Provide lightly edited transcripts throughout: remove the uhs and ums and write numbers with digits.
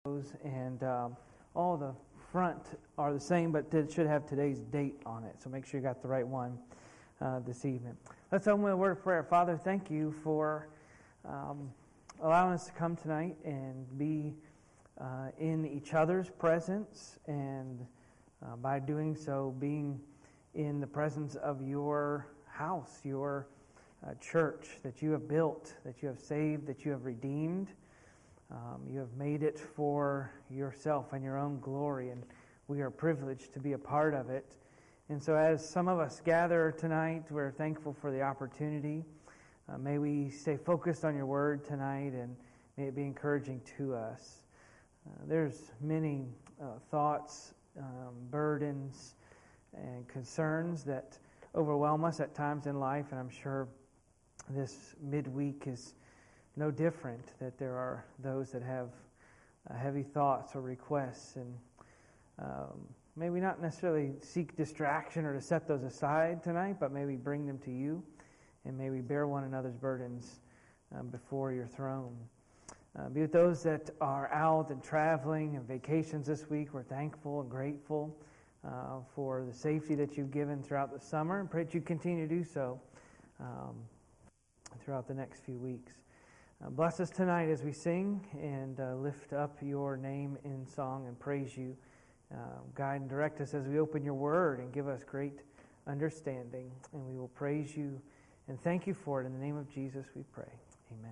and all the front are the same, but it should have today's date on it. So make sure you got the right one this evening. Let's open with a word of prayer. Father, thank you for allowing us to come tonight and be in each other's presence, and by doing so, being in the presence of your house, your church that you have built, that you have saved, that you have redeemed. You have made it for yourself and your own glory, and we are privileged to be a part of it. And so as some of us gather tonight, we're thankful for the opportunity. May we stay focused on your word tonight, and may it be encouraging to us. There's many thoughts, burdens, and concerns that overwhelm us at times in life, and I'm sure this midweek is no different, that there are those that have heavy thoughts or requests, and may we not necessarily seek distraction or to set those aside tonight, but may we bring them to you, and may we bear one another's burdens before your throne. Be with those that are out and traveling and vacations this week. We're thankful and grateful for the safety that you've given throughout the summer, and pray that you continue to do so throughout the next few weeks. Bless us tonight as we sing and lift up your name in song and praise you. Guide and direct us as we open your word and give us great understanding. And we will praise you and thank you for it. In the name of Jesus we pray. Amen.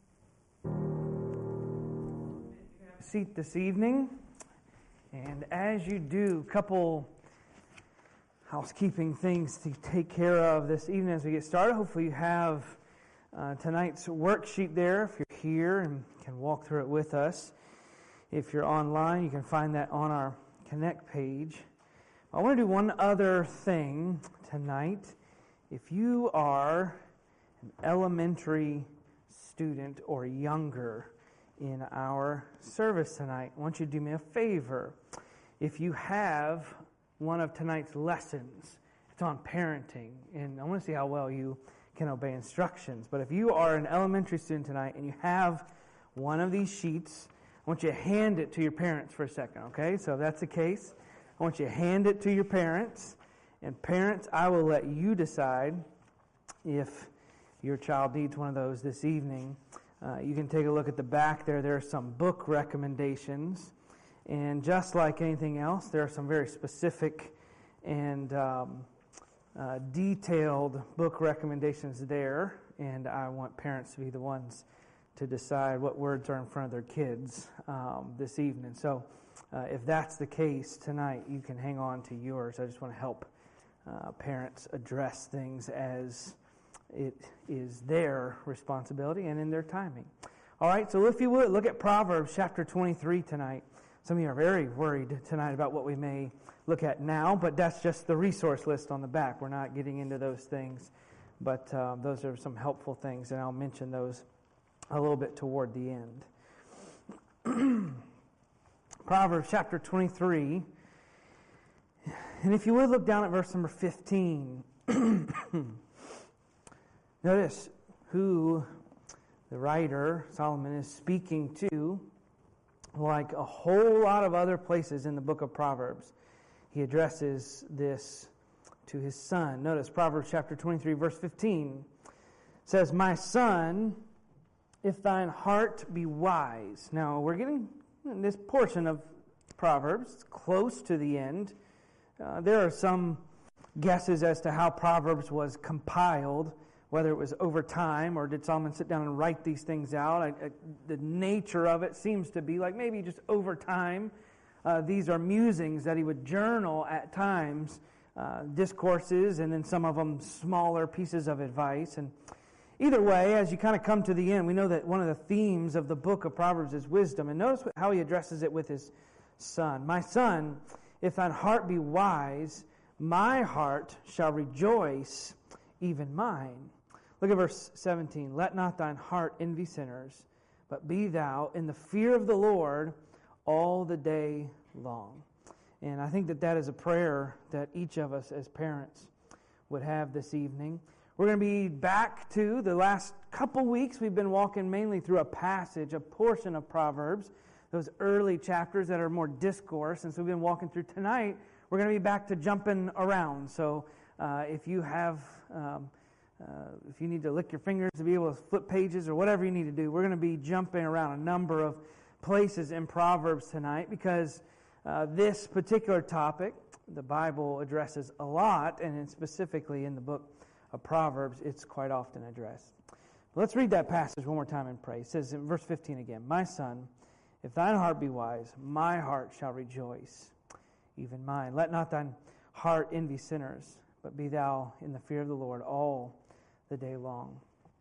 Have a seat this evening. And as you do, a couple housekeeping things to take care of this evening as we get started. Hopefully you have tonight's worksheet there if you're here and can walk through it with us. If you're online, you can find that on our Connect page. I want to do one other thing tonight. If you are an elementary student or younger in our service tonight, I want you to do me a favor. If you have one of tonight's lessons, it's on parenting, and I want to see how well you can obey instructions. But if you are an elementary student tonight and you have one of these sheets, I want you to hand it to your parents for a second, okay? So if that's the case, I want you to hand it to your parents. And parents, I will let you decide if your child needs one of those this evening. You can take a look at the back there. There are some book recommendations. And just like anything else, there are some very specific and detailed book recommendations there, and I want parents to be the ones to decide what words are in front of their kids this evening. So if that's the case tonight, you can hang on to yours. I just want to help parents address things as it is their responsibility and in their timing. All right, so if you would, look at Proverbs chapter 23 tonight. Some of you are very worried tonight about what we may look at now, but that's just the resource list on the back. We're not getting into those things, but those are some helpful things, and I'll mention those a little bit toward the end. Proverbs chapter 23, and if you would look down at verse number 15, notice who the writer, Solomon, is speaking to. Like a whole lot of other places in the book of Proverbs, he addresses this to his son. Notice Proverbs chapter 23, verse 15 says, "My son, if thine heart be wise." Now, we're getting in this portion of Proverbs close to the end. There are some guesses as to how Proverbs was compiled, whether it was over time or did Solomon sit down and write these things out. The nature of it seems to be like maybe just over time. These are musings that he would journal at times, discourses, and then some of them smaller pieces of advice. And either way, as you kind of come to the end, we know that one of the themes of the book of Proverbs is wisdom. And notice how he addresses it with his son. "My son, if thine heart be wise, my heart shall rejoice, even mine." Look at verse 17. "Let not thine heart envy sinners, but be thou in the fear of the Lord all the day long." And I think that is a prayer that each of us as parents would have this evening. We're going to be back to the last couple weeks. We've been walking mainly through a passage, a portion of Proverbs those early chapters that are more discourse. And so we've been walking through tonight. We're going to be back to jumping around. So if you have, if you need to lick your fingers to be able to flip pages or whatever you need to do, we're going to be jumping around a number of places in Proverbs tonight because this particular topic, the Bible addresses a lot, and specifically in the book of Proverbs, it's quite often addressed. Let's read that passage one more time and pray. It says in verse 15 again, "My son, if thine heart be wise, my heart shall rejoice, even mine. Let not thine heart envy sinners, but be thou in the fear of the Lord all the day long."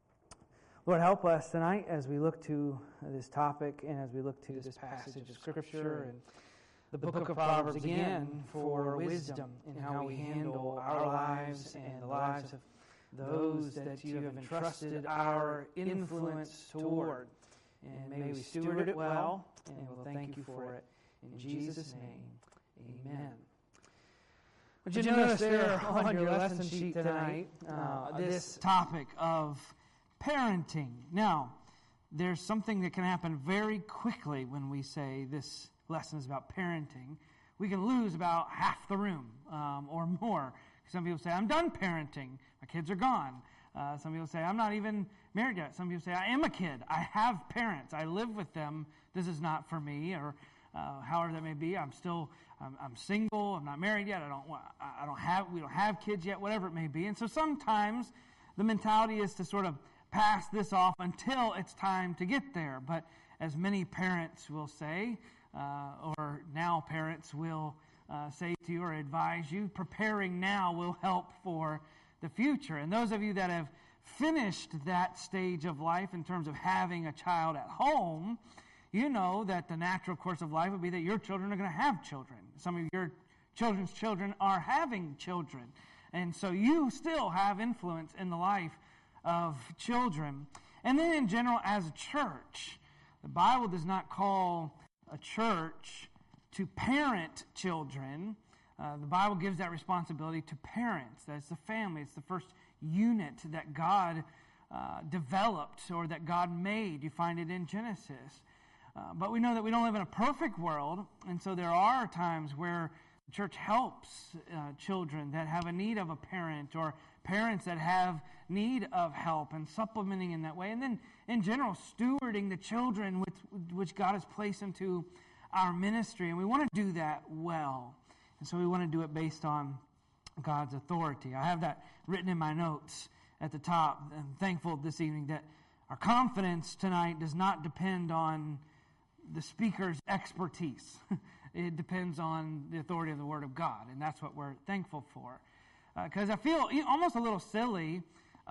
Lord, help us tonight as we look to this topic and as we look to this passage of Scripture and the book of Proverbs again for wisdom in how we handle our lives and the lives of those that you have entrusted our influence toward. And may we steward it well, and we'll thank you for it. In Jesus' name, amen. Would you notice there on your lesson sheet tonight this topic of parenting? Now, there's something that can happen very quickly when we say this lesson is about parenting. We can lose about half the room or more. Some people say, "I'm done parenting. My kids are gone." Some people say, "I'm not even married yet." Some people say, "I am a kid. I have parents. I live with them. This is not for me," or however that may be. I'm single. I'm not married yet. We don't have kids yet. Whatever it may be. And so sometimes the mentality is to sort of pass this off until it's time to get there. But as many parents will say, or now parents will say to you or advise you, preparing now will help for the future. And those of you that have finished that stage of life in terms of having a child at home, you know that the natural course of life would be that your children are going to have children. Some of your children's children are having children. And so you still have influence in the life of children. And then in general, as a church, the Bible does not call a church to parent children. The Bible gives that responsibility to parents. That's the family. It's the first unit that God developed or that God made. You find it in Genesis. But we know that we don't live in a perfect world, and so there are times where the church helps children that have a need of a parent or parents that have need of help and supplementing in that way. And then, in general, stewarding the children which God has placed into our ministry. And we want to do that well. And so we want to do it based on God's authority. I have that written in my notes at the top. I'm thankful this evening that our confidence tonight does not depend on the speaker's expertise. It depends on the authority of the Word of God. And that's what we're thankful for. Because I feel almost a little silly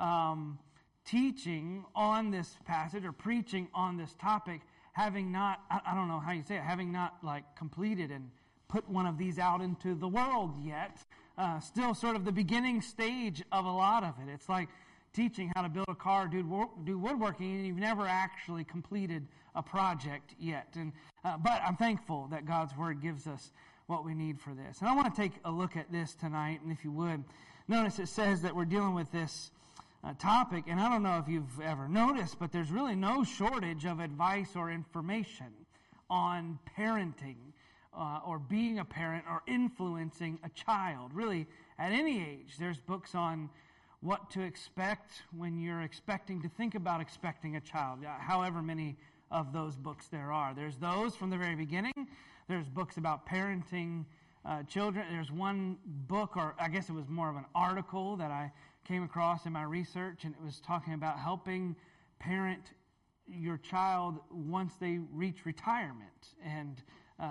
teaching on this passage or preaching on this topic, having not, I don't know how you say it, having not like completed and put one of these out into the world yet. Still sort of the beginning stage of a lot of it. It's like teaching how to build a car, do woodworking, and you've never actually completed a project yet. But I'm thankful that God's Word gives us what we need for this. And I want to take a look at this tonight, and if you would, notice it says that we're dealing with this topic, and I don't know if you've ever noticed, but there's really no shortage of advice or information on parenting or being a parent or influencing a child. Really, at any age, there's books on what to expect when you're expecting to think about expecting a child, however many of those books there are. There's those from the very beginning. There's books about parenting children. There's one book, or I guess it was more of an article that I came across in my research, and it was talking about helping parent your child once they reach retirement. And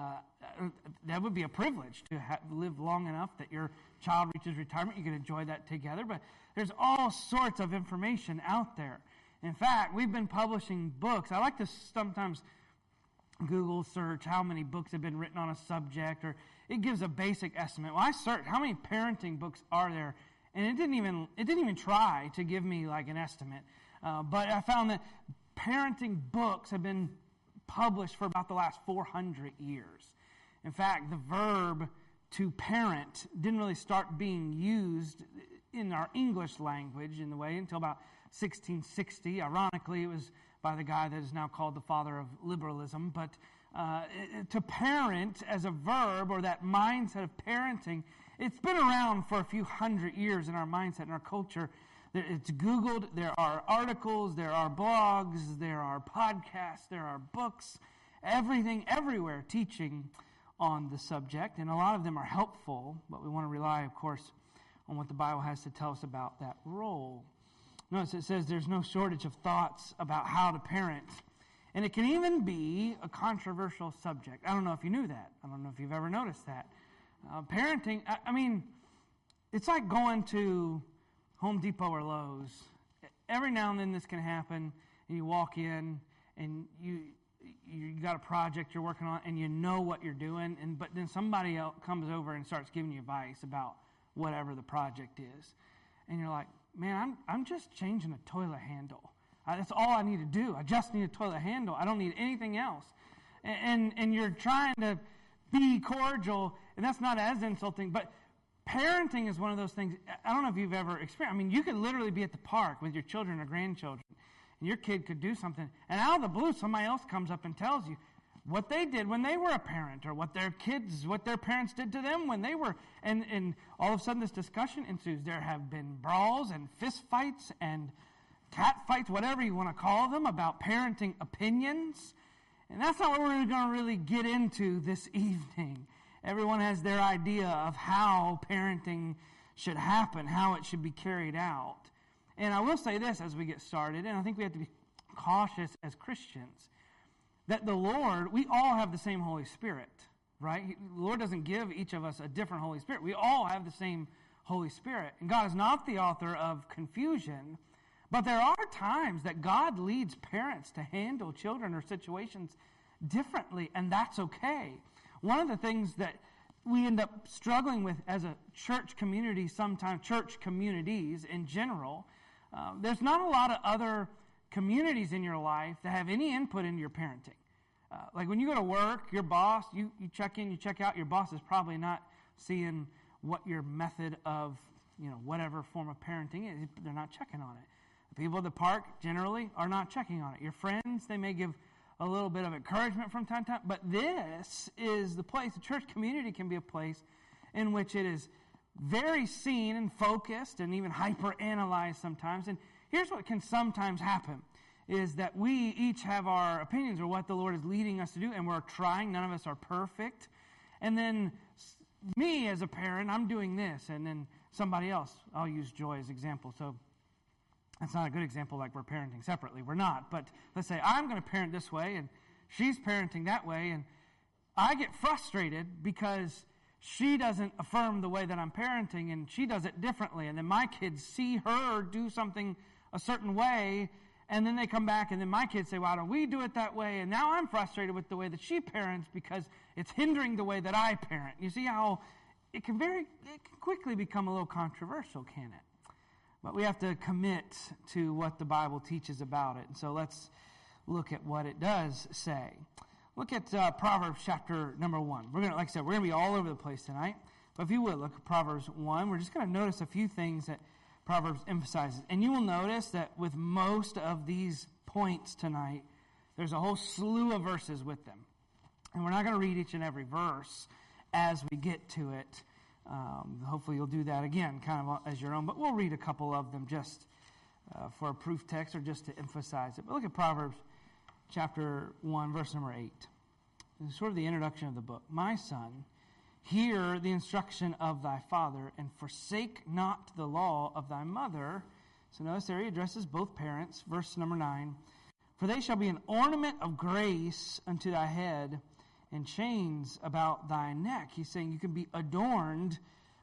that would be a privilege to live long enough that your child reaches retirement. You can enjoy that together. But there's all sorts of information out there. In fact, we've been publishing books. I like to sometimes Google search how many books have been written on a subject, or it gives a basic estimate. Well, I searched how many parenting books are there, and it didn't even try to give me like an estimate. But I found that parenting books have been published for about the last 400 years. In fact, the verb to parent didn't really start being used in our English language in the way until about 1660. Ironically, it was by the guy that is now called the father of liberalism. But to parent as a verb, or that mindset of parenting, it's been around for a few hundred years in our mindset, in our culture. It's Googled, there are articles, there are blogs, there are podcasts, there are books, everything, everywhere teaching on the subject, and a lot of them are helpful, but we want to rely, of course, on what the Bible has to tell us about that role. Notice it says there's no shortage of thoughts about how to parent, and it can even be a controversial subject. I don't know if you knew that. I don't know if you've ever noticed that. Parenting, I mean, it's like going to Home Depot or Lowe's. Every now and then this can happen, and you walk in, and you got a project you're working on, and you know what you're doing, but then somebody else comes over and starts giving you advice about whatever the project is. And you're like, man, I'm just changing a toilet handle. That's all I need to do. I just need a toilet handle. I don't need anything else. And you're trying to be cordial, and that's not as insulting, but parenting is one of those things. I don't know if you've ever experienced. I mean, you could literally be at the park with your children or grandchildren, and your kid could do something, and out of the blue, somebody else comes up and tells you what they did when they were a parent, or what their parents did to them when they were, and all of a sudden this discussion ensues. There have been brawls and fist fights and cat fights, whatever you want to call them, about parenting opinions. And that's not what we're going to really get into this evening. Everyone has their idea of how parenting should happen, how it should be carried out. And I will say this as we get started, and I think we have to be cautious as Christians, that the Lord, we all have the same Holy Spirit, right? The Lord doesn't give each of us a different Holy Spirit. We all have the same Holy Spirit. And God is not the author of confusion, but there are times that God leads parents to handle children or situations differently, and that's okay. One of the things that we end up struggling with as a church community, sometimes church communities in general, there's not a lot of other communities in your life that have any input into your parenting. Like when you go to work, your boss, you check in, you check out, your boss is probably not seeing what your method of, whatever form of parenting is. They're not checking on it. The people at the park generally are not checking on it. Your friends, they may give a little bit of encouragement from time to time, but this is the place. The church community can be a place in which it is very seen and focused and even hyper-analyzed sometimes. And here's what can sometimes happen, is that we each have our opinions or what the Lord is leading us to do, and we're trying. None of us are perfect. And then me as a parent, I'm doing this, and then somebody else, I'll use Joy as an example. So that's not a good example, like we're parenting separately. We're not. But let's say I'm going to parent this way, and she's parenting that way, and I get frustrated because she doesn't affirm the way that I'm parenting, and she does it differently. And then my kids see her do something a certain way, and then they come back, and then my kids say, why don't we do it that way? And now I'm frustrated with the way that she parents because it's hindering the way that I parent. You see how it can quickly become a little controversial, can it? But we have to commit to what the Bible teaches about it. And so let's look at what it does say. Look at Proverbs chapter number 1. We're going to be all over the place tonight. But if you would, look at Proverbs 1. We're just going to notice a few things that Proverbs emphasizes. And you will notice that with most of these points tonight, there's a whole slew of verses with them. And we're not going to read each and every verse as we get to it. Hopefully you'll do that again, kind of as your own. But we'll read a couple of them just for a proof text or just to emphasize it. But look at Proverbs chapter 1, verse number 8. It's sort of the introduction of the book. My son, hear the instruction of thy father, and forsake not the law of thy mother. So notice there he addresses both parents. Verse number 9. For they shall be an ornament of grace unto thy head, and chains about thy neck. He's saying you can be adorned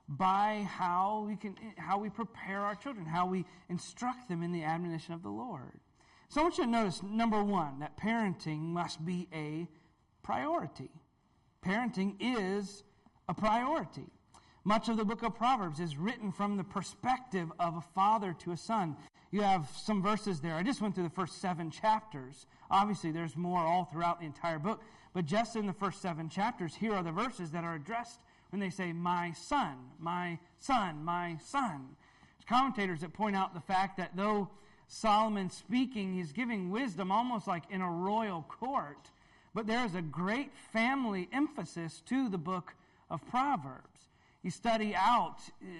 by how we prepare our children, how we instruct them in the admonition of the Lord. So I want you to notice, number 1, that parenting must be a priority. Parenting is a priority. Much of the book of Proverbs is written from the perspective of a father to a son. You have some verses there. I just went through the first 7 chapters. Obviously, there's more all throughout the entire book. But just in the first 7 chapters, here are the verses that are addressed when they say, my son, my son, my son. There's commentators that point out the fact that though Solomon's speaking, he's giving wisdom almost like in a royal court. But there is a great family emphasis to the book of Proverbs. You study out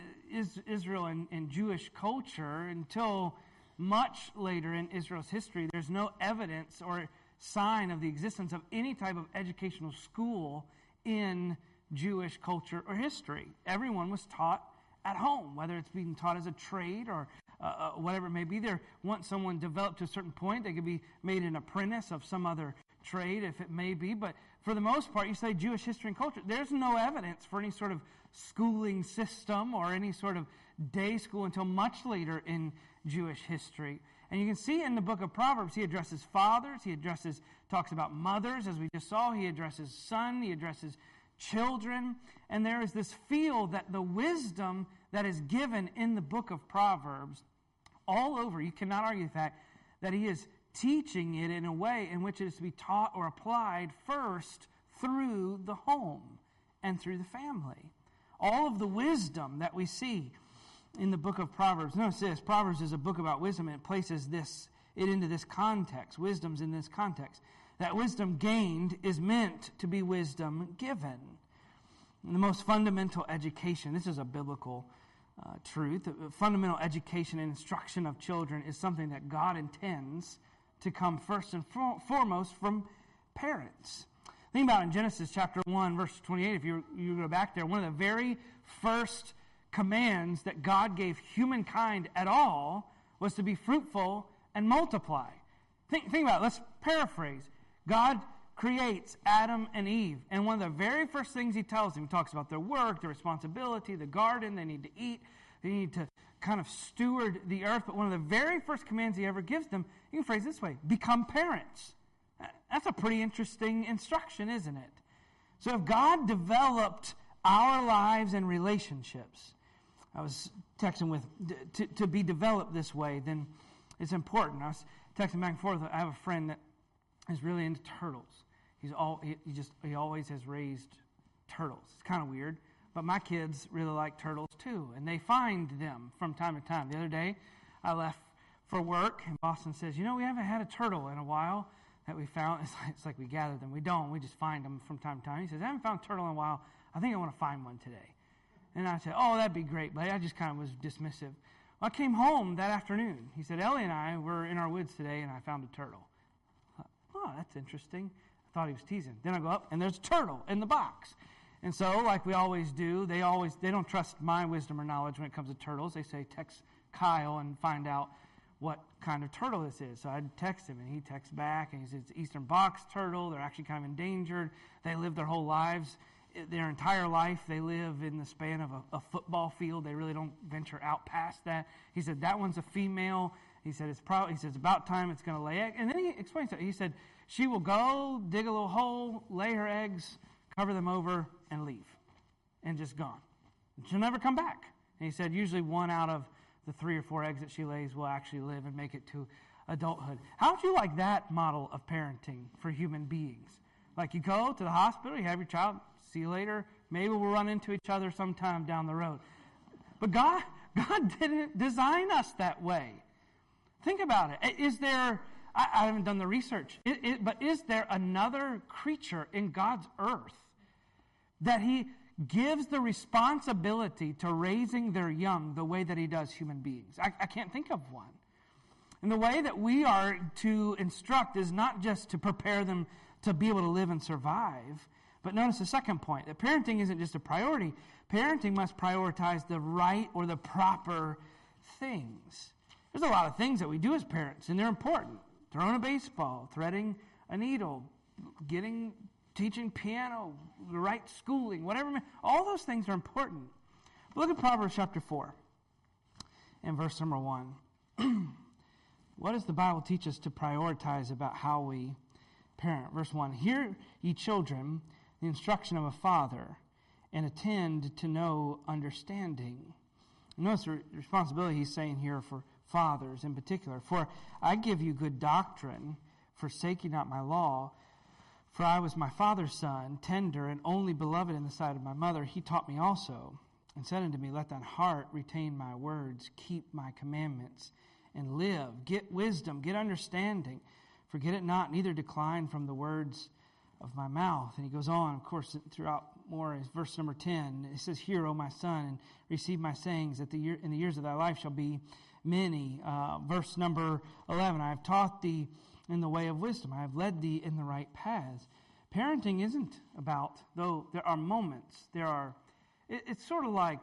Israel and Jewish culture until much later in Israel's history. There's no evidence or sign of the existence of any type of educational school in Jewish culture or history. Everyone was taught at home, whether it's being taught as a trade or whatever it may be. Once someone developed to a certain point, they could be made an apprentice of some other trade, if it may be. But for the most part, you say Jewish history and culture, there's no evidence for any sort of schooling system or any sort of day school until much later in Jewish history. And you can see in the book of Proverbs, he addresses fathers, talks about mothers, as we just saw, he addresses son, he addresses children, and there is this feel that the wisdom that is given in the book of Proverbs all over, you cannot argue the fact that he is teaching it in a way in which it is to be taught or applied first through the home and through the family. All of the wisdom that we see in the book of Proverbs. Notice this, Proverbs is a book about wisdom, and it places it into this context. Wisdom's in this context. That wisdom gained is meant to be wisdom given. And the most fundamental education, this is a biblical truth, fundamental education and instruction of children is something that God intends to come first and foremost from parents. Think about it in Genesis chapter 1, verse 28, if you go back there, one of the very first commands that God gave humankind at all was to be fruitful and multiply. Think about it. Let's paraphrase. God creates Adam and Eve, and one of the very first things he tells them, he talks about their work, their responsibility, the garden, they need to eat, they need to kind of steward the earth, but one of the very first commands he ever gives them, you can phrase it this way, become parents. That's a pretty interesting instruction, isn't it? So if God developed our lives and relationships, I was texting with, to be developed this way, then it's important. I was texting back and forth. I have a friend that is really into turtles. He always has raised turtles. It's kind of weird, but my kids really like turtles too, and they find them from time to time. The other day, I left for work, and Boston says, we haven't had a turtle in a while that we found. It's like we gather them. We don't. We just find them from time to time. He says, I haven't found a turtle in a while. I think I want to find one today. And I said, oh, that'd be great, but I just kind of was dismissive. Well, I came home that afternoon. He said, Ellie and I were in our woods today, and I found a turtle. I thought, oh, that's interesting. I thought he was teasing. Then I go up, and there's a turtle in the box. And so, like we always do, they don't trust my wisdom or knowledge when it comes to turtles. They say, text Kyle and find out what kind of turtle this is. So I text him, and he texts back, and he says, it's eastern box turtle. They're actually kind of endangered. They live their whole lives. Their entire life, they live in the span of a football field. They really don't venture out past that. He said, that one's a female. He said, it's about time it's going to lay eggs. And then he explains it. He said, she will go, dig a little hole, lay her eggs, cover them over, and leave. And just gone. She'll never come back. And he said, usually one out of the 3 or 4 eggs that she lays will actually live and make it to adulthood. How would you like that model of parenting for human beings? Like you go to the hospital, you have your child, see you later. Maybe we'll run into each other sometime down the road. But God didn't design us that way. Think about it. Is there, I haven't done the research, but is there another creature in God's earth that he gives the responsibility to raising their young the way that he does human beings? I can't think of one. And the way that we are to instruct is not just to prepare them to be able to live and survive. But notice the second point, that parenting isn't just a priority. Parenting must prioritize the right or the proper things. There's a lot of things that we do as parents, and they're important. Throwing a baseball, threading a needle, teaching piano, the right schooling, whatever. All those things are important. But look at Proverbs chapter 4 and verse number 1. What does the Bible teach us to prioritize about how we parent? Verse 1, hear ye children, the instruction of a father, and attend to know understanding. Notice the responsibility he's saying here for fathers in particular. For I give you good doctrine, forsake ye not my law. For I was my father's son, tender and only beloved in the sight of my mother. He taught me also, and said unto me, let thine heart retain my words, keep my commandments, and live. Get wisdom, get understanding. Forget it not, neither decline from the words of my mouth. And he goes on, of course, throughout more, is verse number 10. It says, Hear, O my son, and receive my sayings, that in the years of thy life shall be many. Verse number 11, I have taught thee in the way of wisdom. I have led thee in the right paths. Parenting isn't about, though there are moments, it's sort of like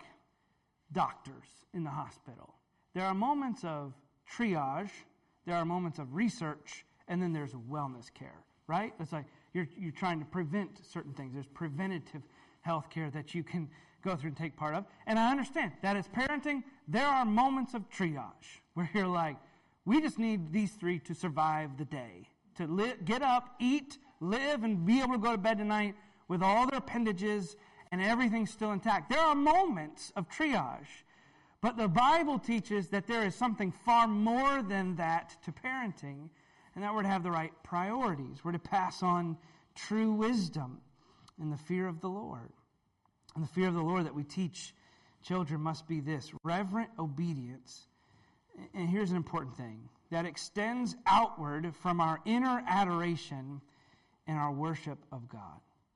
doctors in the hospital. There are moments of triage, there are moments of research, and then there's wellness care, right? It's like you're trying to prevent certain things. There's preventative health care that you can go through and take part of. And I understand that as parenting, there are moments of triage where you're like, we just need these three to survive the day, to get up, eat, live, and be able to go to bed tonight with all their appendages and everything still intact. There are moments of triage, but the Bible teaches that there is something far more than that to parenting, and that we're to have the right priorities. We're to pass on true wisdom in the fear of the Lord. And the fear of the Lord that we teach children must be this: reverent obedience. And here's an important thing: that extends outward from our inner adoration and our worship of God.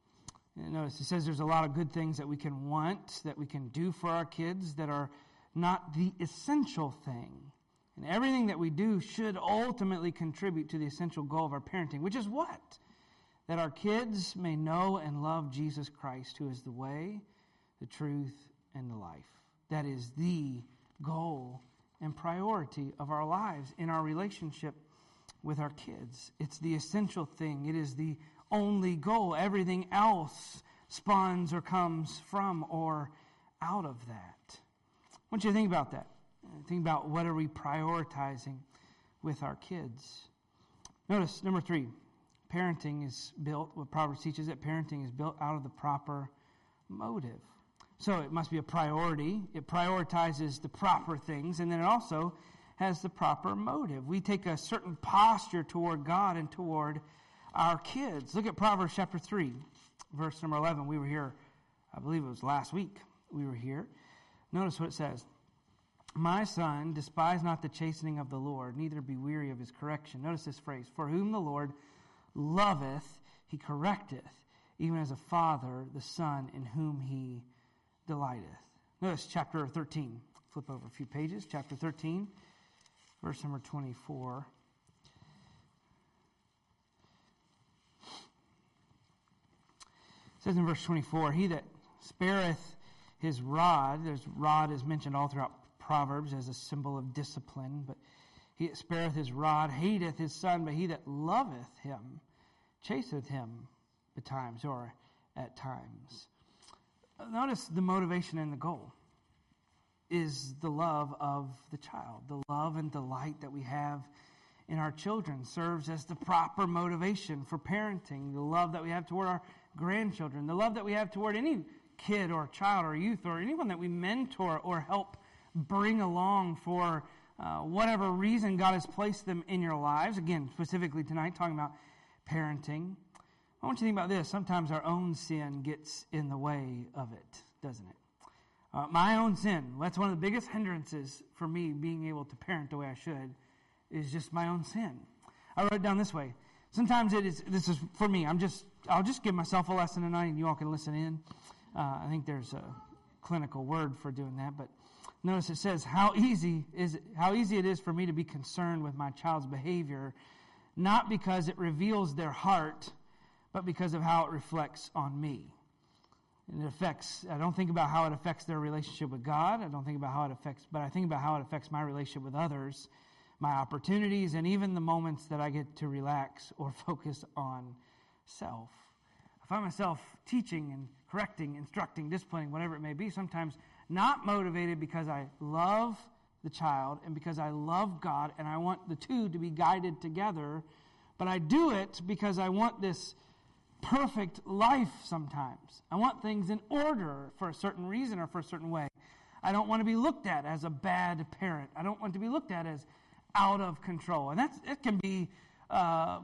And notice it says there's a lot of good things that we can want, that we can do for our kids, that are not the essential thing. And everything that we do should ultimately contribute to the essential goal of our parenting, which is what? That our kids may know and love Jesus Christ, who is the way, the truth, and the life. That is the goal and priority of our lives in our relationship with our kids. It's the essential thing. It is the only goal. Everything else spawns or comes from or out of that. I want you to think about that. Think about, what are we prioritizing with our kids? Notice, number 3, parenting is built, what Proverbs teaches, that parenting is built out of the proper motive. So it must be a priority. It prioritizes the proper things, and then it also has the proper motive. We take a certain posture toward God and toward our kids. Look at Proverbs chapter 3, verse number 11. We were here, I believe it was last week we were here. Notice what it says. My son, despise not the chastening of the Lord, neither be weary of his correction. Notice this phrase: for whom the Lord loveth, he correcteth, even as a father the son in whom he delighteth. Notice chapter 13. Flip over a few pages. Chapter 13, verse number 24. It says in verse 24, he that spareth his rod, there's rod is mentioned all throughout Proverbs as a symbol of discipline, but he that spareth his rod hateth his son, but he that loveth him chaseth him betimes, or at times. Notice the motivation and the goal is the love of the child. The love and delight that we have in our children serves as the proper motivation for parenting. The love that we have toward our grandchildren, the love that we have toward any kid or child or youth or anyone that we mentor or help bring along for whatever reason God has placed them in your lives. Again, specifically tonight, talking about parenting. I want you to think about this. Sometimes our own sin gets in the way of it, doesn't it? My own sin, that's one of the biggest hindrances for me being able to parent the way I should, is just my own sin. I wrote it down this way. Sometimes this is for me, I'll just give myself a lesson tonight and you all can listen in. I think there's a clinical word for doing that, but notice it says, how easy it is for me to be concerned with my child's behavior, not because it reveals their heart, but because of how it reflects on me. And I don't think about how it affects their relationship with God. I think about how it affects my relationship with others, my opportunities, and even the moments that I get to relax or focus on self. I find myself teaching and correcting, instructing, disciplining, whatever it may be, sometimes not motivated because I love the child and because I love God and I want the two to be guided together, but I do it because I want this perfect life sometimes. I want things in order for a certain reason or for a certain way. I don't want to be looked at as a bad parent. I don't want to be looked at as out of control. And it can be a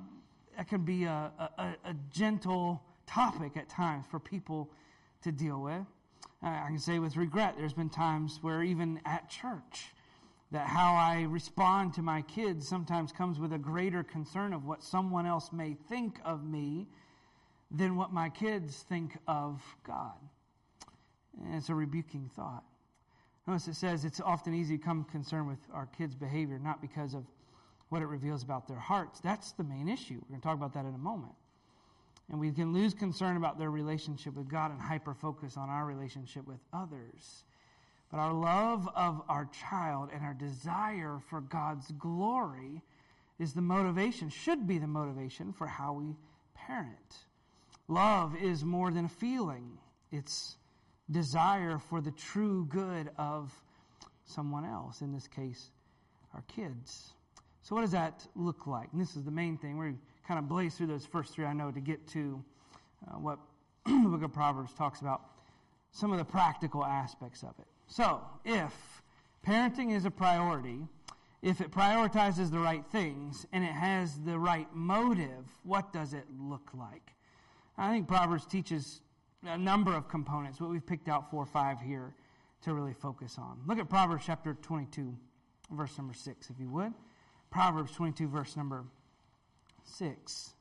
gentle topic at times for people to deal with. I can say with regret, there's been times where even at church, that how I respond to my kids sometimes comes with a greater concern of what someone else may think of me than what my kids think of God. And it's a rebuking thought. Notice it says it's often easy to become concerned with our kids' behavior, not because of what it reveals about their hearts. That's the main issue. We're going to talk about that in a moment. And we can lose concern about their relationship with God and hyper-focus on our relationship with others. But our love of our child and our desire for God's glory is the motivation, should be the motivation for how we parent. Love is more than a feeling. It's desire for the true good of someone else, in this case, our kids. So what does that look like? And this is the main thing. We're kind of blaze through those first three, I know, to get to what the book of Proverbs talks about, some of the practical aspects of it. So, if parenting is a priority, if it prioritizes the right things, and it has the right motive, what does it look like? I think Proverbs teaches a number of components, but we've picked out 4 or 5 here to really focus on. Look at Proverbs chapter 22, verse number 6, if you would. Proverbs 22, verse number 6.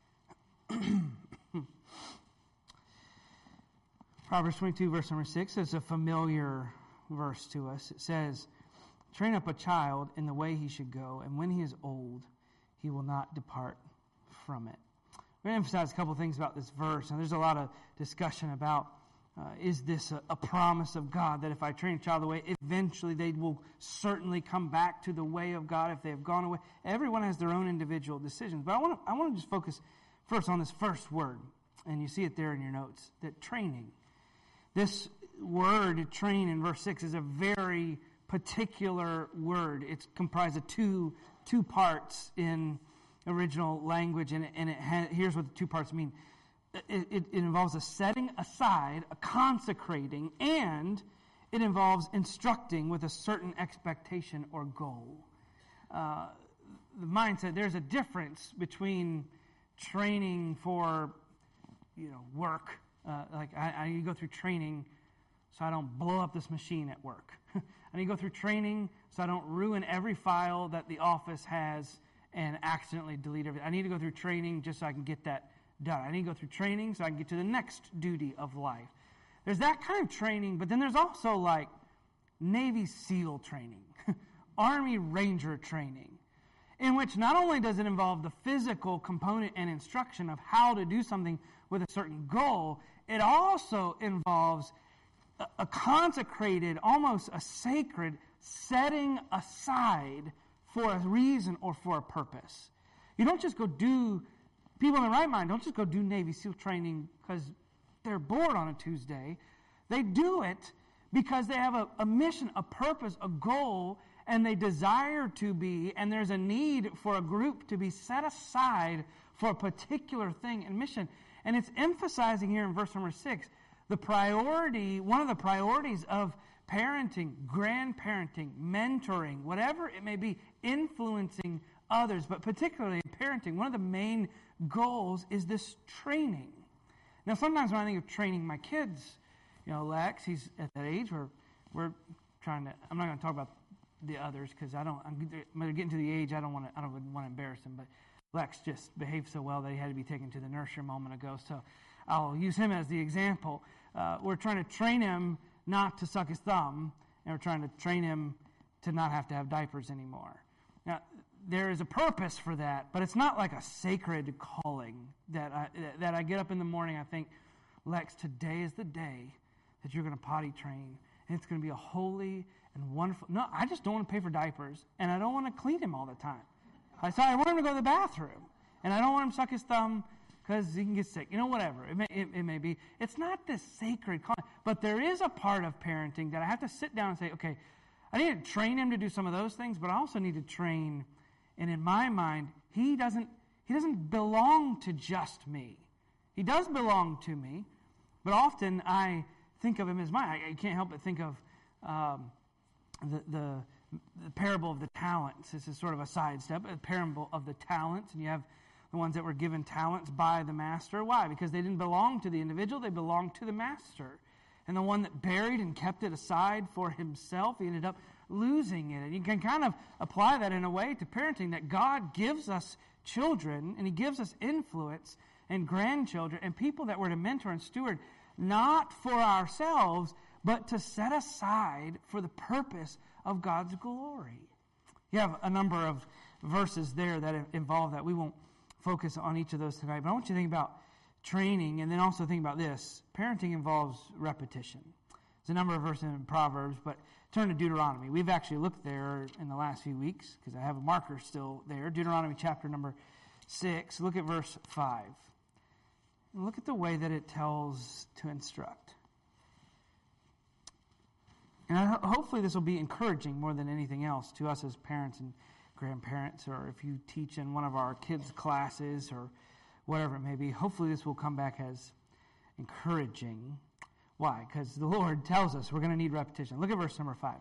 Proverbs 22, verse number 6 is a familiar verse to us. It says, "Train up a child in the way he should go, and when he is old, he will not depart from it." We're going to emphasize a couple things about this verse, and there's a lot of discussion about is this a promise of God that if I train a child the way, eventually they will certainly come back to the way of God if they have gone away. Everyone has their own individual decisions, but I want to just focus first on this first word, and you see it there in your notes, that training. This word, train, in verse 6 is a very particular word. It's comprised of two parts in original language, and here's what the 2 parts mean. It involves a setting aside, a consecrating, and it involves instructing with a certain expectation or goal. The mindset, there's a difference between training for, work. Like I need to go through training so I don't blow up this machine at work. I need to go through training so I don't ruin every file that the office has and accidentally delete everything. I need to go through training just so I can get that done. I need to go through training so I can get to the next duty of life. There's that kind of training, but then there's also like Navy SEAL training, Army Ranger training, in which not only does it involve the physical component and instruction of how to do something with a certain goal, it also involves a consecrated, almost a sacred setting aside for a reason or for a purpose. You don't just go do, people in the right mind don't just go do Navy SEAL training because they're bored on a Tuesday. They do it because they have a mission, a purpose, a goal, and they desire to be, and there's a need for a group to be set aside for a particular thing and mission. And it's emphasizing here in verse number 6, the priority, one of the priorities of parenting, grandparenting, mentoring, whatever it may be, influencing others, but particularly in parenting, one of the main goals is this training. Now, sometimes when I think of training my kids, Lex, he's at that age where we're trying to, I'm not going to talk about the others because they're getting to the age I don't want to embarrass him, but Lex just behaved so well that he had to be taken to the nursery a moment ago, so I'll use him as the example. We're trying to train him not to suck his thumb, and we're trying to train him to not have to have diapers anymore. Now, there is a purpose for that, but it's not like a sacred calling that I get up in the morning, I think, Lex, today is the day that you're going to potty train, and it's going to be a holy and wonderful. No, I just don't want to pay for diapers, and I don't want to clean him all the time. I want him to go to the bathroom, and I don't want him to suck his thumb because he can get sick. Whatever. It may be. It's not this sacred calling, but there is a part of parenting that I have to sit down and say, okay, I need to train him to do some of those things, but I also need to train, and in my mind, he doesn't belong to just me. He does belong to me, but often I think of him as mine. I can't help but think of the parable of the talents. This is sort of a sidestep, a parable of the talents, and you have the ones that were given talents by the master. Why? Because they didn't belong to the individual, they belonged to the master. And the one that buried and kept it aside for himself, he ended up losing it. And you can kind of apply that in a way to parenting, that God gives us children, and he gives us influence, and grandchildren and people that we're to mentor and steward, not for ourselves, but to set aside for the purpose of God's glory. You have a number of verses there that involve that. We won't focus on each of those tonight, but I want you to think about training and then also think about this. Parenting involves repetition. There's a number of verses in Proverbs, but turn to Deuteronomy. We've actually looked there in the last few weeks because I have a marker still there. Deuteronomy chapter number 6. Look at verse 5. Look at the way that it tells to instruct. And hopefully this will be encouraging more than anything else to us as parents and grandparents, or if you teach in one of our kids' classes or whatever it may be. Hopefully this will come back as encouraging. Why? Because the Lord tells us we're going to need repetition. Look at verse number 5.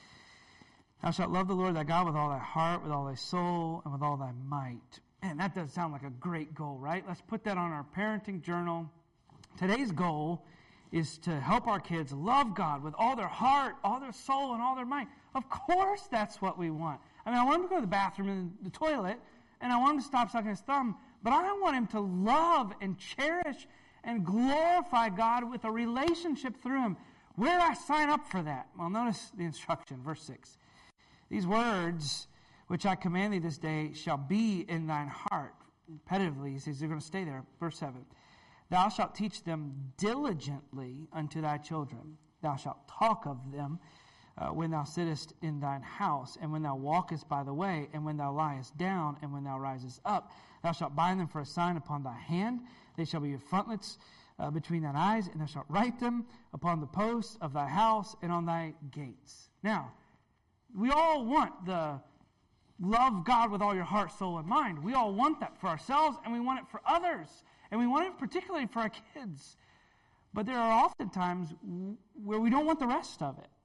Thou shalt love the Lord thy God with all thy heart, with all thy soul, and with all thy might. Man, that does sound like a great goal, right? Let's put that on our parenting journal. Today's goal is to help our kids love God with all their heart, all their soul, and all their might. Of course that's what we want. I mean, I want him to go to the bathroom and the toilet, and I want him to stop sucking his thumb, but I want him to love and cherish and glorify God with a relationship through him. Where do I sign up for that? Well, notice the instruction, verse 6. These words which I command thee this day shall be in thine heart. Repetitively, he says they're going to stay there. Verse 7. Thou shalt teach them diligently unto thy children. Thou shalt talk of them when thou sittest in thine house, and when thou walkest by the way, and when thou liest down, and when thou risest up. Thou shalt bind them for a sign upon thy hand. They shall be your frontlets between thine eyes, and thou shalt write them upon the posts of thy house and on thy gates. Now, we all want the love God with all your heart, soul, and mind. We all want that for ourselves, and we want it for others. And we want it particularly for our kids. But there are often times where we don't want the rest of it.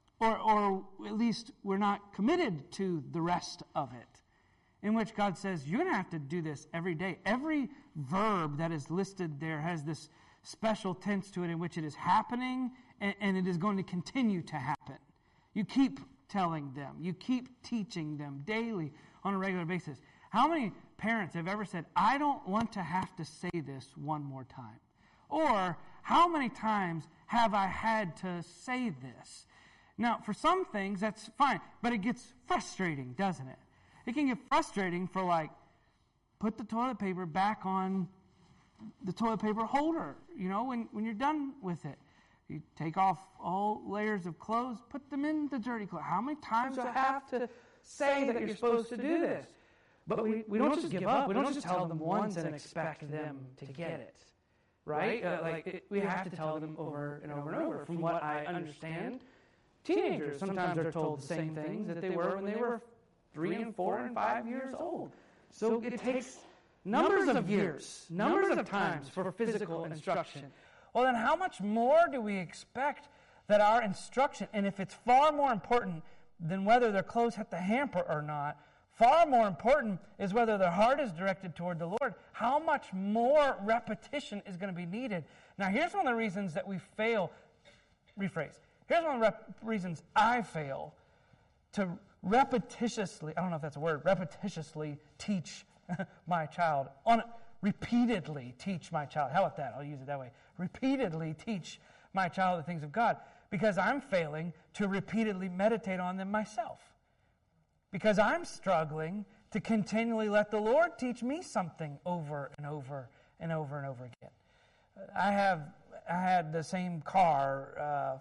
Or at least we're not committed to the rest of it. In which God says, you're going to have to do this every day. Every verb that is listed there has this special tense to it in which it is happening and it is going to continue to happen. You keep telling them. You keep teaching them daily on a regular basis. How many parents have ever said, I don't want to have to say this one more time? Or, how many times have I had to say this? Now, for some things, that's fine, but it gets frustrating, doesn't it? It can get frustrating for, like, put the toilet paper back on the toilet paper holder, when you're done with it. You take off all layers of clothes, put them in the dirty clothes. How many times do I have to say that you're supposed to do this? But we don't just give up. We don't just tell them once and expect them to get it, right? We have to tell them over and over and over. From what I understand, teenagers sometimes are told the same things that they were when they were 3 and 4 and 5 years old. So it takes numbers of years, numbers of times for physical instruction. Well, then how much more do we expect that our instruction, and if it's far more important than whether their clothes hit the hamper or not, far more important is whether their heart is directed toward the Lord. How much more repetition is going to be needed? Now, here's one of the reasons that we fail. Rephrase. Here's one of the reasons I fail to repetitiously, I don't know if that's a word, repetitiously teach my child. Repeatedly teach my child. How about that? I'll use it that way. Repeatedly teach my child the things of God. Because I'm failing to repeatedly meditate on them myself. Because I'm struggling to continually let the Lord teach me something over and over and over and over again. I had the same car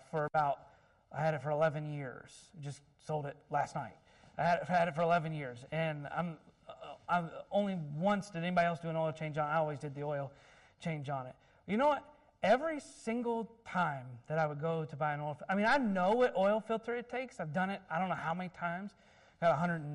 I had it for 11 years. Just sold it last night. I had it for 11 years. And I'm only once did anybody else do an oil change on it. I always did the oil change on it. You know what? Every single time that I would go to buy an oil, I know what oil filter it takes. I've done it, I don't know how many times. Got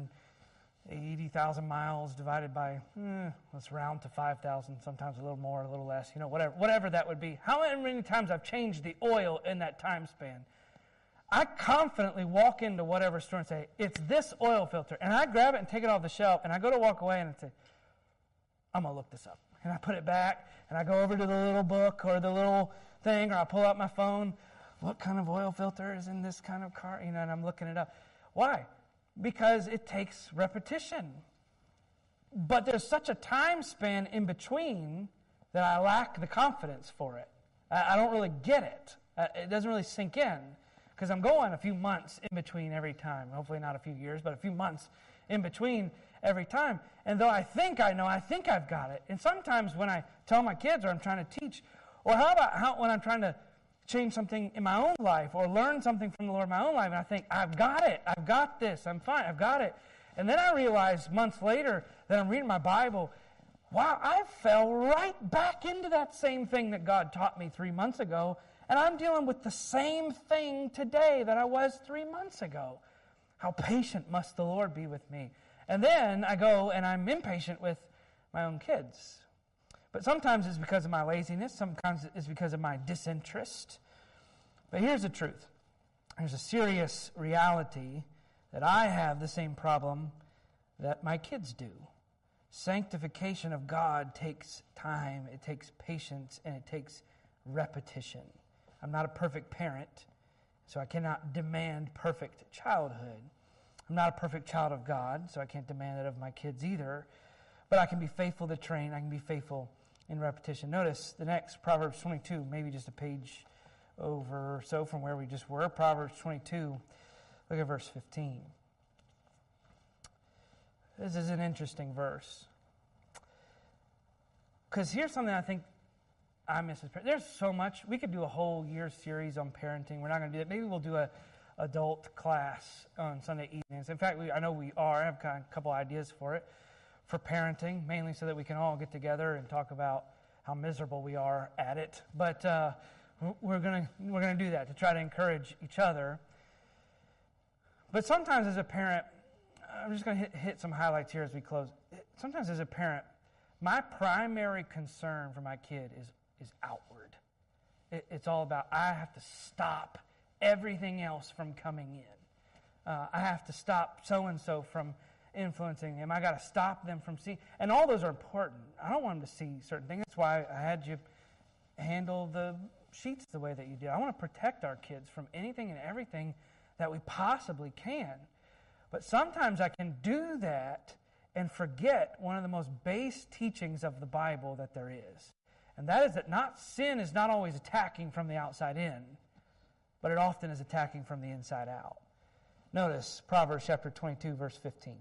180,000 miles divided by, let's round to 5,000, sometimes a little more, a little less, whatever that would be. How many times I've changed the oil in that time span? I confidently walk into whatever store and say, it's this oil filter. And I grab it and take it off the shelf, and I go to walk away and I say, I'm going to look this up. And I put it back, and I go over to the little book or the little thing, or I pull out my phone. What kind of oil filter is in this kind of car? And I'm looking it up. Why? Because it takes repetition. But there's such a time span in between that I lack the confidence for it. I don't really get it. It doesn't really sink in because I'm going a few months in between every time. Hopefully not a few years, but a few months in between every time. And though I think I know, I think I've got it. And sometimes when I tell my kids or I'm trying to teach, or how about when I'm trying to change something in my own life or learn something from the Lord in my own life, and I think, I've got it. I've got this. I'm fine. I've got it. And then I realize months later that I'm reading my Bible, wow, I fell right back into that same thing that God taught me 3 months ago, and I'm dealing with the same thing today that I was 3 months ago. How patient must the Lord be with me? And then I go and I'm impatient with my own kids. But sometimes it's because of my laziness. Sometimes it's because of my disinterest. But here's the truth. There's a serious reality that I have the same problem that my kids do. Sanctification of God takes time, it takes patience, and it takes repetition. I'm not a perfect parent, so I cannot demand perfect childhood. I'm not a perfect child of God, so I can't demand it of my kids either. But I can be faithful to train, I can be faithful in repetition. Notice the next, Proverbs 22, maybe just a page over or so from where we just were. Proverbs 22, look at verse 15. This is an interesting verse. Because here's something I think I miss as parent. There's so much. We could do a whole year series on parenting. We're not going to do that. Maybe we'll do a adult class on Sunday evenings. In fact, I know we are. I have kind of a couple ideas for it, for parenting, mainly so that we can all get together and talk about how miserable we are at it. But we're going to do that to try to encourage each other. But sometimes as a parent, I'm just going to hit some highlights here as we close. Sometimes as a parent, my primary concern for my kid is outward. It's all about, I have to stop everything else from coming in. I have to stop so-and-so from influencing them. I got to stop them from seeing. And all those are important. I don't want them to see certain things. That's why I had you handle the sheets the way that you did. I want to protect our kids from anything and everything that we possibly can. But sometimes I can do that and forget one of the most base teachings of the Bible that there is. And that is that sin is not always attacking from the outside in, but it often is attacking from the inside out. Notice Proverbs chapter 22, verse 15.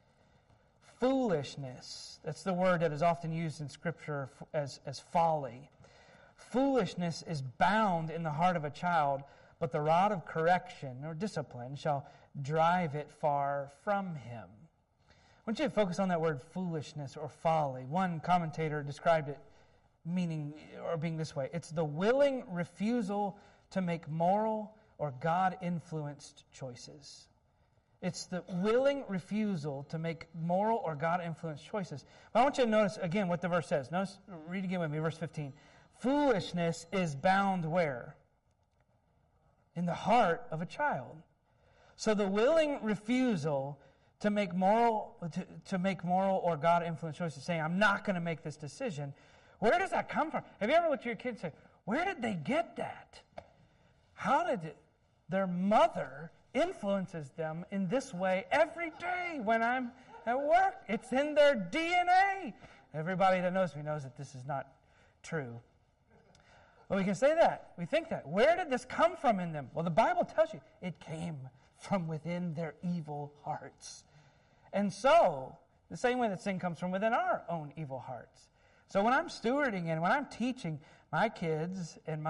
Foolishness, that's the word that is often used in Scripture as folly. Foolishness is bound in the heart of a child, but the rod of correction or discipline shall drive it far from him. I want you to focus on that word foolishness or folly. One commentator described it meaning or being this way. It's the willing refusal to make moral or God-influenced choices. It's the willing refusal to make moral or God-influenced choices. But I want you to notice again what the verse says. Notice, read again with me, verse 15. Foolishness is bound where? In the heart of a child. So the willing refusal to make moral or God-influenced choices, saying, I'm not going to make this decision, where does that come from? Have you ever looked at your kids and say, where did they get that? How did their mother influences them in this way every day when I'm at work? It's in their DNA. Everybody that knows me knows that this is not true. Well, we can say that. We think that. Where did this come from in them? Well, the Bible tells you it came from within their evil hearts. And so, the same way that sin comes from within our own evil hearts. So when I'm stewarding and when I'm teaching my kids and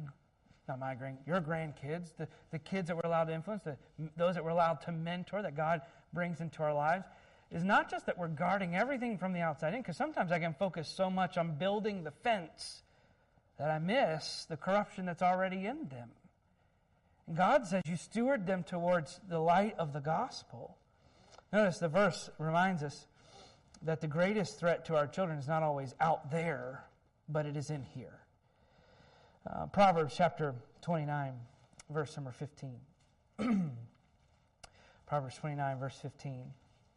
your grandkids, the kids that we're allowed to influence, those that we're allowed to mentor, that God brings into our lives, is not just that we're guarding everything from the outside in, because sometimes I can focus so much on building the fence that I miss the corruption that's already in them. And God says you steward them towards the light of the gospel. Notice the verse reminds us that the greatest threat to our children is not always out there, but it is in here. Proverbs chapter 29, verse number 15. Proverbs 29, verse 15.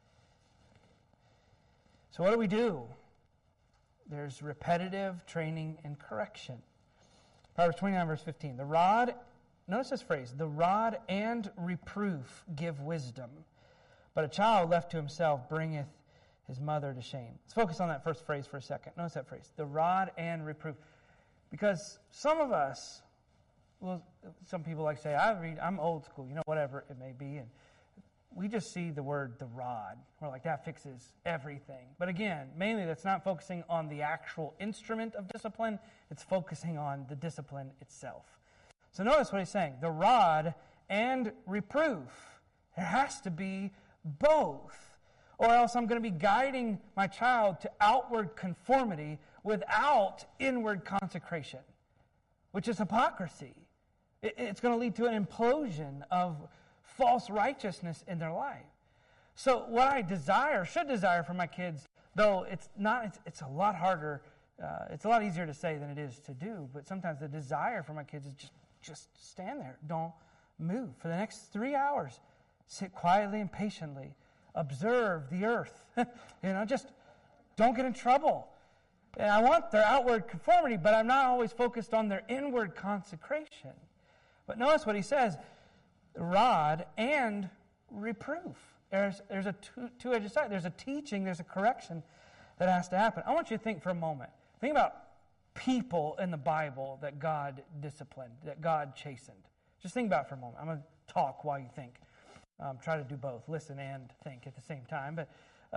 So what do? There's repetitive training and correction. Proverbs 29, verse 15. Notice this phrase, the rod and reproof give wisdom, but a child left to himself bringeth his mother to shame. Let's focus on that first phrase for a second. Notice that phrase, the rod and reproof. Because some of us, well, some people like to say, I'm old school, whatever it may be, and we just see the word the rod. We're like, that fixes everything. But again, mainly that's not focusing on the actual instrument of discipline, it's focusing on the discipline itself. So notice what he's saying, the rod and reproof. There has to be both. Or else I'm going to be guiding my child to outward conformity without inward consecration, which is hypocrisy. It's going to lead to an implosion of false righteousness in their life. So what I should desire for my kids, though it's a lot harder, it's a lot easier to say than it is to do, but sometimes the desire for my kids is just stand there. Don't move. For the next 3 hours, sit quietly and patiently. Observe the earth. Just don't get in trouble. And I want their outward conformity, but I'm not always focused on their inward consecration. But notice what he says, rod and reproof. There's a two-edged side. There's a teaching, there's a correction that has to happen. I want you to think for a moment. Think about people in the Bible that God disciplined, that God chastened. Just think about it for a moment. I'm going to talk while you think. Try to do both, listen and think at the same time. But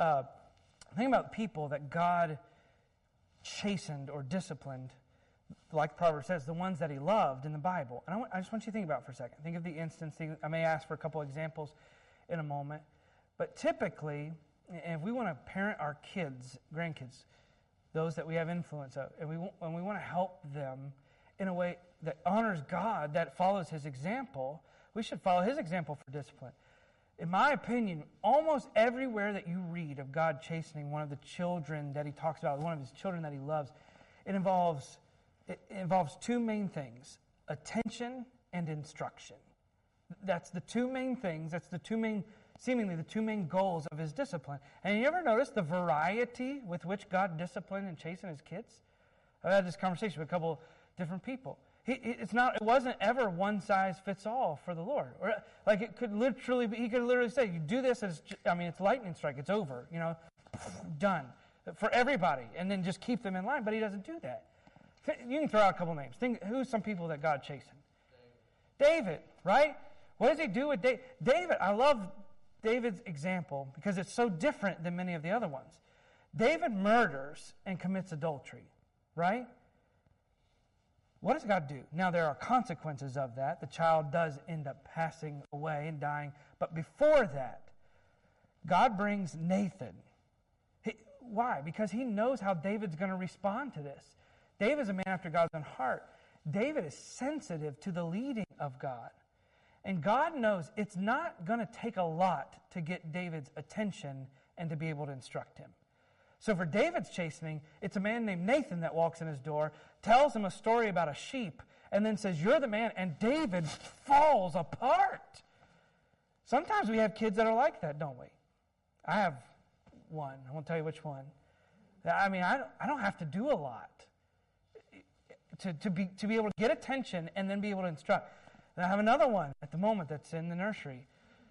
think about people that God chastened or disciplined, like Proverbs says, the ones that he loved in the Bible. And I just want you to think about it for a second. Think of the instance. I may ask for a couple examples in a moment. But typically, if we want to parent our kids, grandkids, those that we have influence of, and we want to help them in a way that honors God, that follows his example, we should follow his example for discipline. In my opinion, almost everywhere that you read of God chastening one of the children that he talks about, one of his children that he loves, it involves two main things, attention and instruction. That's the two main things, seemingly the two main goals of his discipline. And you ever notice the variety with which God disciplined and chastened his kids? I had this conversation with a couple different people. It wasn't ever one size fits all for the Lord. Or like it could literally be, he could literally say, you do this, it's lightning strike, it's over, done. For everybody, and then just keep them in line, but he doesn't do that. You can throw out a couple names. Think, who's some people that God chastened? David, right? What does he do with David? David, I love David's example because it's so different than many of the other ones. David murders and commits adultery, right? What does God do? Now, there are consequences of that. The child does end up passing away and dying. But before that, God brings Nathan. Why? Because he knows how David's going to respond to this. David's a man after God's own heart. David is sensitive to the leading of God. And God knows it's not going to take a lot to get David's attention and to be able to instruct him. So for David's chastening, it's a man named Nathan that walks in his door, tells him a story about a sheep, and then says, you're the man, and David falls apart. Sometimes we have kids that are like that, don't we? I have one. I won't tell you which one. I mean, I don't have to do a lot to be able to get attention and then be able to instruct. And I have another one at the moment that's in the nursery.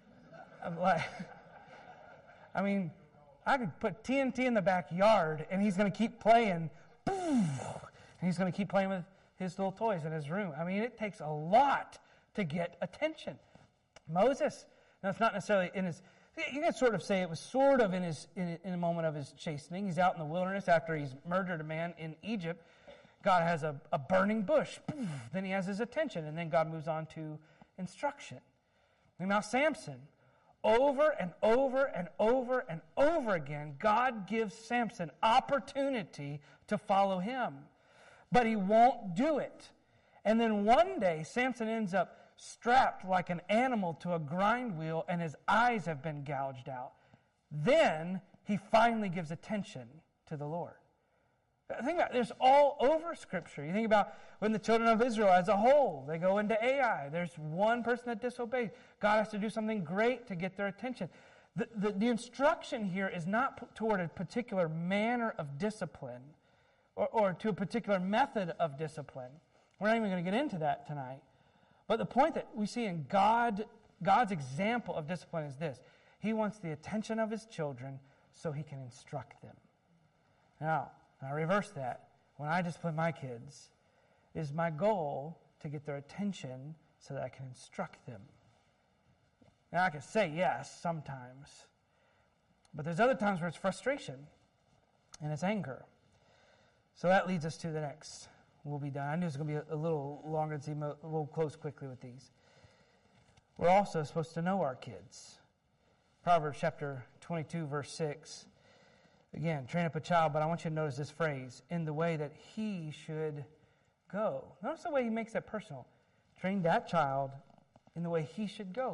I could put TNT in the backyard, and he's going to keep playing. Boom! And he's going to keep playing with his little toys in his room. I mean, it takes a lot to get attention. Moses, now it's not necessarily in his. You can sort of say it was sort of in a moment of his chastening. He's out in the wilderness after he's murdered a man in Egypt. God has a burning bush. Then he has his attention, and then God moves on to instruction. And now Samson. Over and over and over and over again, God gives Samson opportunity to follow him. But he won't do it. And then one day, Samson ends up strapped like an animal to a grind wheel, and his eyes have been gouged out. Then he finally gives attention to the Lord. Think about it. There's all over Scripture. You think about when the children of Israel as a whole, they go into Ai. There's one person that disobeys. God has to do something great to get their attention. The instruction here is not toward a particular manner of discipline or to a particular method of discipline. We're not even going to get into that tonight. But the point that we see in God's example of discipline is this. He wants the attention of his children so he can instruct them. Now, I reverse that. When I discipline my kids, is my goal to get their attention so that I can instruct them. Now, I can say yes sometimes, but there's other times where it's frustration and it's anger. So that leads us to the next. We'll be done. I knew it was going to be a little longer, so we'll close quickly with these. We're also supposed to know our kids. Proverbs chapter 22, verse 6. Again, train up a child, but I want you to notice this phrase, in the way that he should go. Notice the way he makes that personal. Train that child in the way he should go.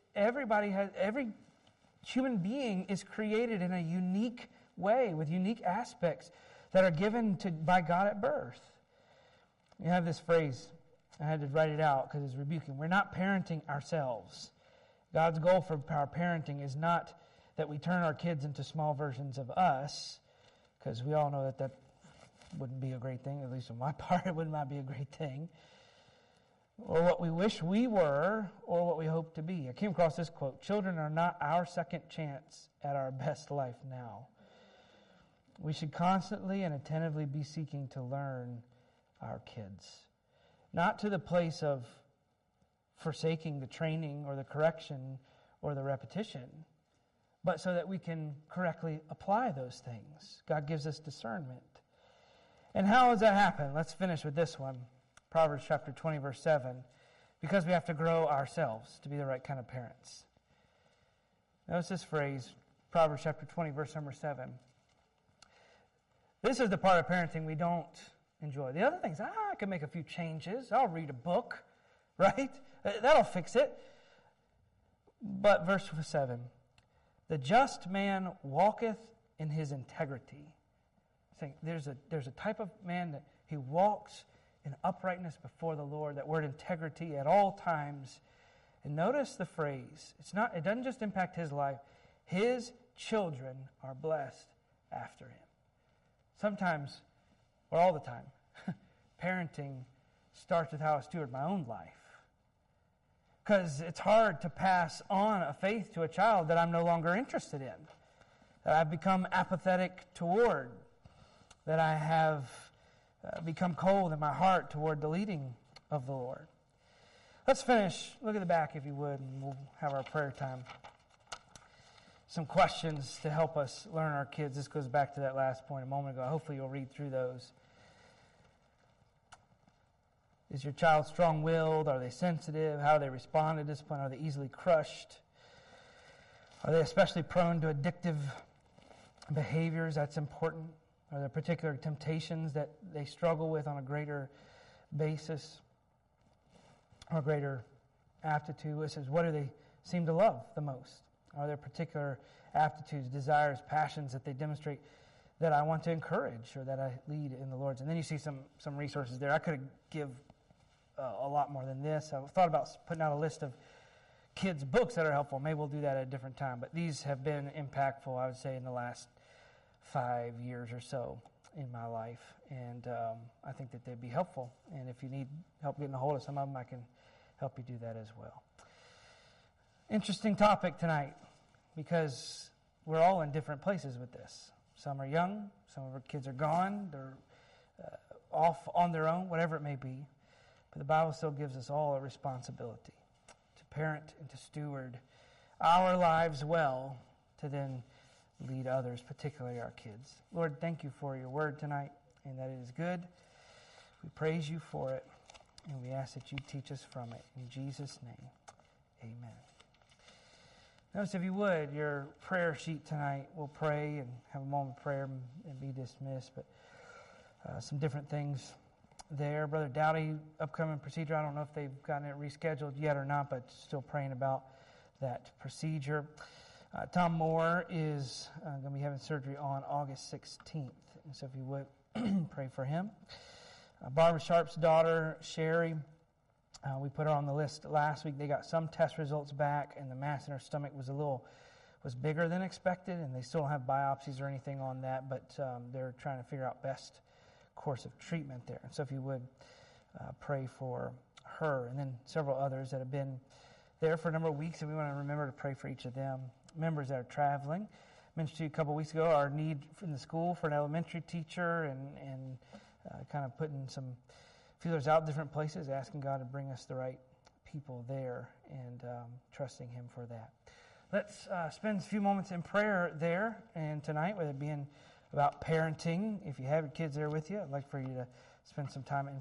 Every human being is created in a unique way with unique aspects that are given by God at birth. You have this phrase, I had to write it out because it's rebuking. We're not parenting ourselves. God's goal for our parenting is not that we turn our kids into small versions of us, because we all know that wouldn't be a great thing, at least on my part, it would not be a great thing, or what we wish we were, or what we hope to be. I came across this quote, children are not our second chance at our best life now. We should constantly and attentively be seeking to learn our kids. Not to the place of forsaking the training or the correction or the repetition, but so that we can correctly apply those things. God gives us discernment. And how does that happen? Let's finish with this one. Proverbs chapter 20, verse 7. Because we have to grow ourselves to be the right kind of parents. Notice this phrase, Proverbs chapter 20, verse number 7. This is the part of parenting we don't enjoy. The other things, I can make a few changes. I'll read a book, right? That'll fix it. But verse 7. The just man walketh in his integrity. Saying there's a type of man that he walks in uprightness before the Lord. That word integrity at all times. And notice the phrase. It doesn't just impact his life. His children are blessed after him. Sometimes, or all the time, parenting starts with how I steward my own life. Because it's hard to pass on a faith to a child that I'm no longer interested in, that I've become apathetic toward, that I have become cold in my heart toward the leading of the Lord. Let's finish. Look at the back, if you would, and we'll have our prayer time. Some questions to help us learn our kids. This goes back to that last point a moment ago. Hopefully you'll read through those. Is your child strong-willed? Are they sensitive? How do they respond to discipline? Are they easily crushed? Are they especially prone to addictive behaviors? That's important. Are there particular temptations that they struggle with on a greater basis or greater aptitude? It says, what do they seem to love the most? Are there particular aptitudes, desires, passions that they demonstrate that I want to encourage or that I lead in the Lord's? And then you see some resources there. I could give a lot more than this. I thought about putting out a list of kids' books that are helpful. Maybe we'll do that at a different time. But these have been impactful, I would say, in the last 5 years or so in my life. And I think that they'd be helpful. And if you need help getting a hold of some of them, I can help you do that as well. Interesting topic tonight because we're all in different places with this. Some are young. Some of our kids are gone. They're off on their own, whatever it may be. But the Bible still gives us all a responsibility to parent and to steward our lives well, to then lead others, particularly our kids. Lord, thank you for your word tonight and that it is good. We praise you for it, and we ask that you teach us from it. In Jesus' name, amen. Notice, if you would, your prayer sheet tonight. We'll pray and have a moment of prayer and be dismissed, but some different things there. Brother Dowdy, upcoming procedure. I don't know if they've gotten it rescheduled yet or not, but still praying about that procedure. Tom Moore is going to be having surgery on August 16th. And so if you would, pray for him. Barbara Sharp's daughter, Sherry, we put her on the list last week. They got some test results back, and the mass in her stomach was bigger than expected, and they still don't have biopsies or anything on that, but they're trying to figure out best course of treatment there. And so if you would, pray for her, and then several others that have been there for a number of weeks, and we want to remember to pray for each of them. Members that are traveling, mentioned to you a couple weeks ago, our need in the school for an elementary teacher, and kind of putting some feelers out in different places, asking God to bring us the right people there, and trusting Him for that. Let's spend a few moments in prayer there, and tonight, with it being about parenting, if you have your kids there with you, I'd like for you to spend some time in